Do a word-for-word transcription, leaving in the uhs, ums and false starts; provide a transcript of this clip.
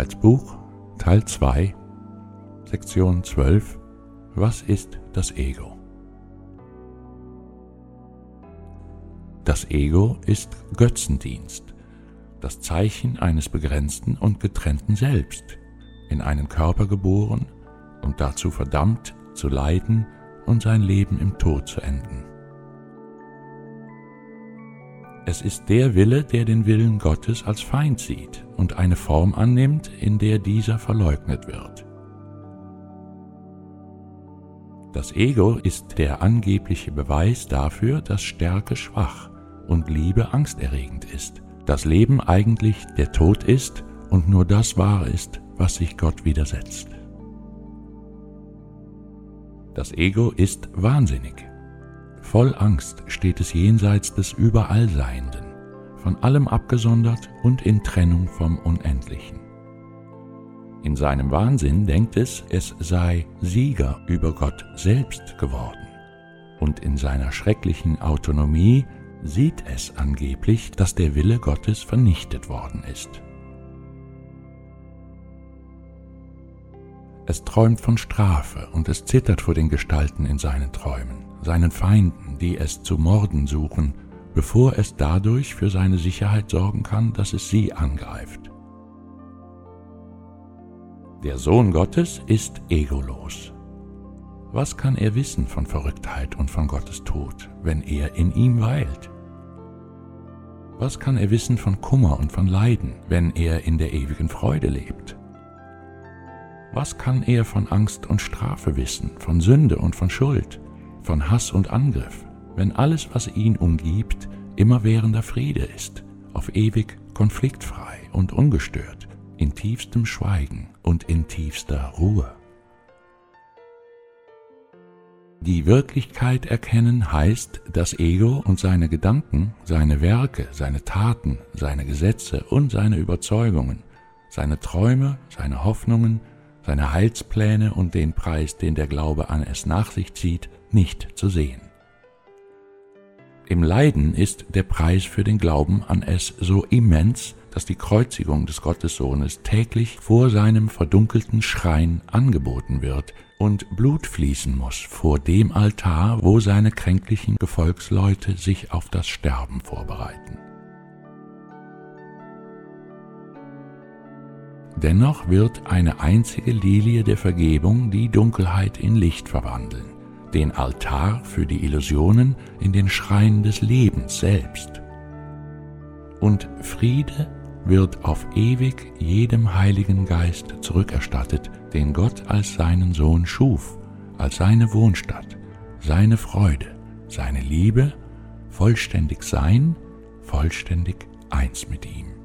Arbeitsbuch, Teil zwei, Sektion zwölf. Was ist das Ego? Das Ego ist Götzendienst, das Zeichen eines begrenzten und getrennten Selbst, in einen Körper geboren und dazu verdammt zu leiden und sein Leben im Tod zu enden. Es ist der Wille, der den Willen Gottes als Feind sieht und eine Form annimmt, in der dieser verleugnet wird. Das Ego ist der angebliche Beweis dafür, dass Stärke schwach und Liebe angsterregend ist, dass Leben eigentlich der Tod ist und nur das wahr ist, was sich Gott widersetzt. Das Ego ist wahnsinnig. Voll Angst steht es jenseits des Überallseienden, von allem abgesondert und in Trennung vom Unendlichen. In seinem Wahnsinn denkt es, es sei Sieger über Gott selbst geworden, und in seiner schrecklichen Autonomie sieht es angeblich, dass der Wille Gottes vernichtet worden ist. Es träumt von Strafe und es zittert vor den Gestalten in seinen Träumen, seinen Feinden, die es zu morden suchen, bevor es dadurch für seine Sicherheit sorgen kann, dass es sie angreift. Der Sohn Gottes ist egolos. Was kann er wissen von Verrücktheit und von Gottes Tod, wenn er in ihm weilt? Was kann er wissen von Kummer und von Leiden, wenn er in der ewigen Freude lebt? Was kann er von Angst und Strafe wissen, von Sünde und von Schuld, von Hass und Angriff, wenn alles, was ihn umgibt, immerwährender Friede ist, auf ewig konfliktfrei und ungestört, in tiefstem Schweigen und in tiefster Ruhe? Die Wirklichkeit erkennen heißt, das Ego und seine Gedanken, seine Werke, seine Taten, seine Gesetze und seine Überzeugungen, seine Träume, seine Hoffnungen, seine Heilspläne und den Preis, den der Glaube an es nach sich zieht, nicht zu sehen. Im Leiden ist der Preis für den Glauben an es so immens, dass die Kreuzigung des Gottessohnes täglich vor seinem verdunkelten Schrein angeboten wird und Blut fließen muss vor dem Altar, wo seine kränklichen Gefolgsleute sich auf das Sterben vorbereiten. Dennoch wird eine einzige Lilie der Vergebung die Dunkelheit in Licht verwandeln, den Altar für die Illusionen in den Schrein des Lebens selbst. Und Friede wird auf ewig jedem Heiligen Geist zurückerstattet, den Gott als seinen Sohn schuf, als seine Wohnstatt, seine Freude, seine Liebe, vollständig sein, vollständig eins mit ihm.